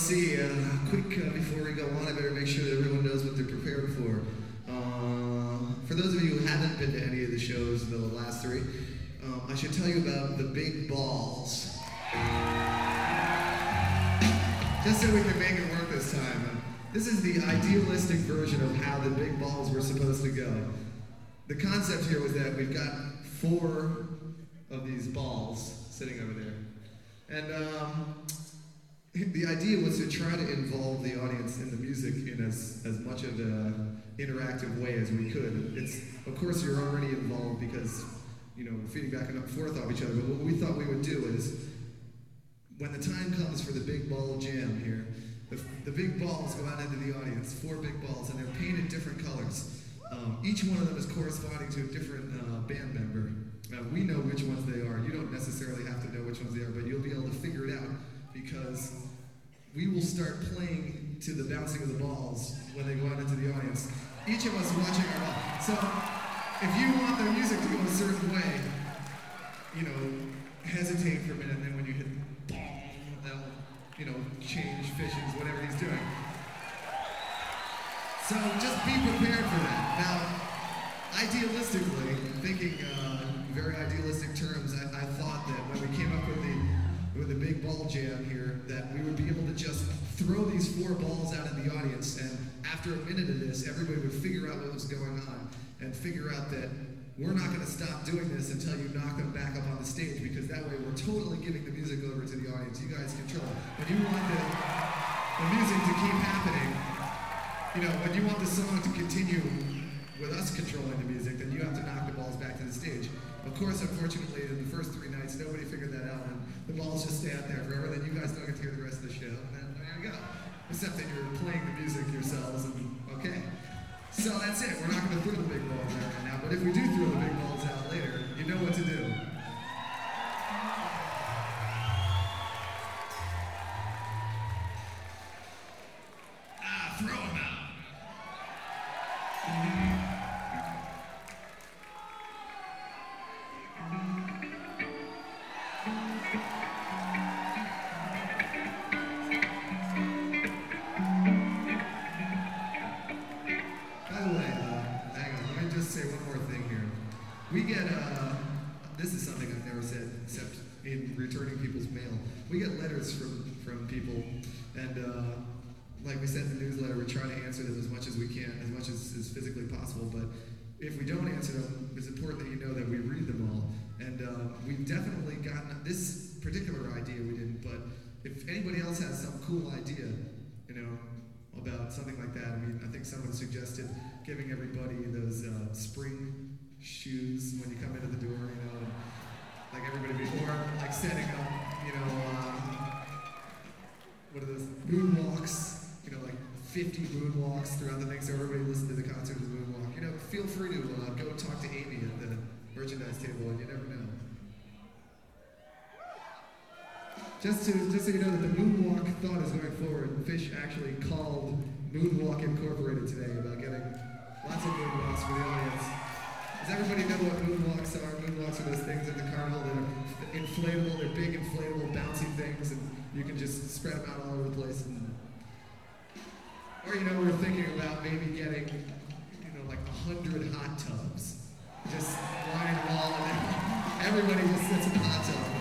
see, quick before we go on, I better make sure that everyone knows what they're prepared for. For those of you who haven't been to any of the shows, the last three, I should tell you about the big balls. Just so we can make it work this time. This is the idealistic version of how the big balls were supposed to go. The concept here was that we've got 4 of these balls sitting over there. And the idea was to try to involve the audience in the music in as much of an interactive way as we could. It's, of course, you're already involved because, you know, we're feeding back and forth off each other, but what we thought we would do is, when the time comes for the big ball jam here, the big balls go out into the audience, 4 big balls, and they're painted different colors. Each one of them is corresponding to a different band member. We know which ones they are. You don't necessarily have to know which ones they are, but you'll be able to figure it out because we will start playing to the bouncing of the balls when they go out into the audience. Each of us watching our ball. So if you want the music to go a certain way, you know, hesitate for a minute, and then when you hit bong, they'll, you know, change fishes, whatever he's doing. So just be prepared for that. Now, idealistically, thinking very idealistic terms, I thought that when we came up with the big ball jam here, that we would be able to just throw these 4 balls out in the audience, and after a minute of this, everybody would figure out what was going on and figure out that we're not going to stop doing this until you knock them back up on the stage, because that way we're totally giving the music over to the audience. You guys control it. When you want the music to keep happening, you know, when you want the song to continue with us controlling the music, then you have to knock the balls back to the stage. Of course, unfortunately, in the first 3 nights, nobody figured that out, and the balls just stay out there forever, then you guys don't get to hear the rest of the show, and then there you go. Except that you're playing the music yourselves, and okay. So that's it. We're not going to throw the big balls out right now, but if we do throw the big balls out later, you know what to do. Throw them out. We get, this is something I've never said except in returning people's mail. We get letters from people, and like we said in the newsletter, we try to answer them as much as we can, as much as is physically possible, but if we don't answer them, it's important that you know that we read them all. And we've definitely gotten, this particular idea we didn't, but if anybody else has some cool idea, you know, about something like that, I mean, I think someone suggested giving everybody those spring shoes when you come into the door, you know, and like everybody before, like setting up, you know, what are those, moonwalks, you know, like 50 moonwalks throughout the thing, so everybody listen to the concert of the moonwalk. You know, feel free to go talk to Amy at the merchandise table, and you never know. Just so you know that the moonwalk thought is going forward, Fish actually called Moonwalk Incorporated today about getting lots of moonwalks for the audience. Does everybody know what moonwalks are? Moonwalks are those things at the carnival that are inflatable. They're big, inflatable, bouncy things, and you can just spread them out all over the place. Or, you know, we're thinking about maybe getting, you know, like 100 hot tubs. Just lying all in there. Everybody just sits in a hot tub.